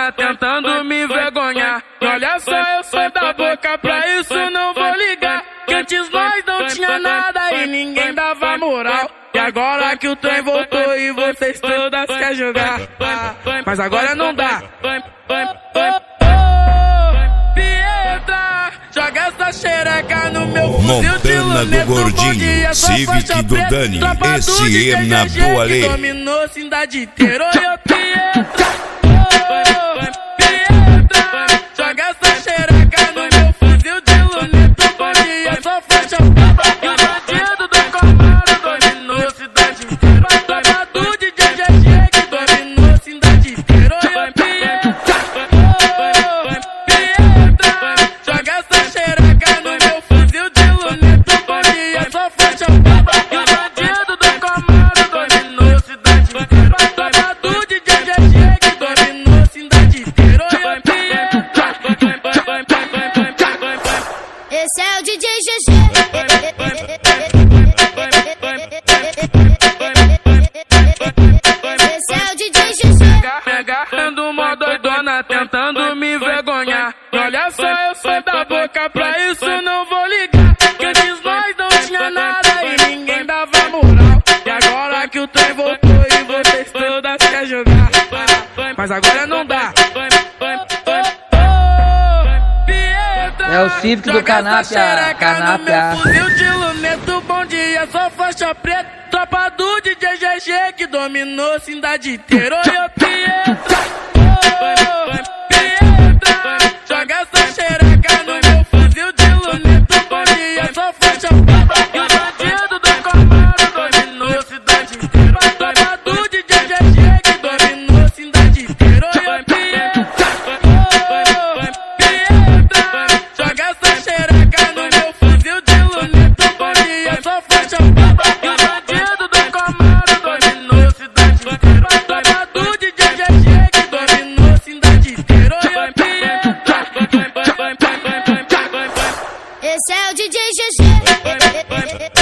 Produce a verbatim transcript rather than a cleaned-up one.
dona tentando me envergonhar. Olha só, eu sou da boca, pra isso não vou ligar. Que antes nós não tinha nada e ninguém dava moral. E agora que o trem voltou e vocês todas querem jogar, ah, mas agora não dá. Pietra, joga essa xereca no meu fuzil de Montana do Gordinho, Civic do Dani, esse é na boa lei. Dominou cidade inteira, ô Pietra. Pietra, joga essa xereca no meu fuzil de luneta. Bonde, eu sou faixa preta. E o bandido do Camaro dominou cidade inteira. Tropa do D J G G que dominou cidade inteira, ô Pietra. Pietra, joga essa xereca no meu fuzil de luneta. Bonde, eu sou faixa preta. E o bandido do Camaro dominou cidade inteira. Tropa do D J G G que dominou cidade inteira, ô Pietra. Esse é o D J G G. Esse é o D J G G. Me agarrando uma doidona tentando me envergonhar. Olha só, eu sou da boca, pra isso não vou ligar. Que antes nós não tinha nada e ninguém dava moral. E agora que o trem voltou e vocês todas querem jogar, ah, mas agora não dá. É o Civic do Canapia, Canapia. Fuzil de luneta, bom dia, sou faixa preta. Tropa do D J G G que dominou cidade inteira, ô Pietra. Pietra, joga essa xereca no meu fuzil de luneta. Bom dia, sou faixa preta. E o bandido do Camaro dominou cidade inteira. Tropa do D J G G que dominou cidade inteira, ô Pietra. Pietra, joga essa xereca no meu fuzil de luneta. Bom dia, sou faixa preta. E o bandido do Camaro dominou cidade inteira. Tropa do D J G G que dominou cidade inteira, ô Pietra. Esse é o D J G G.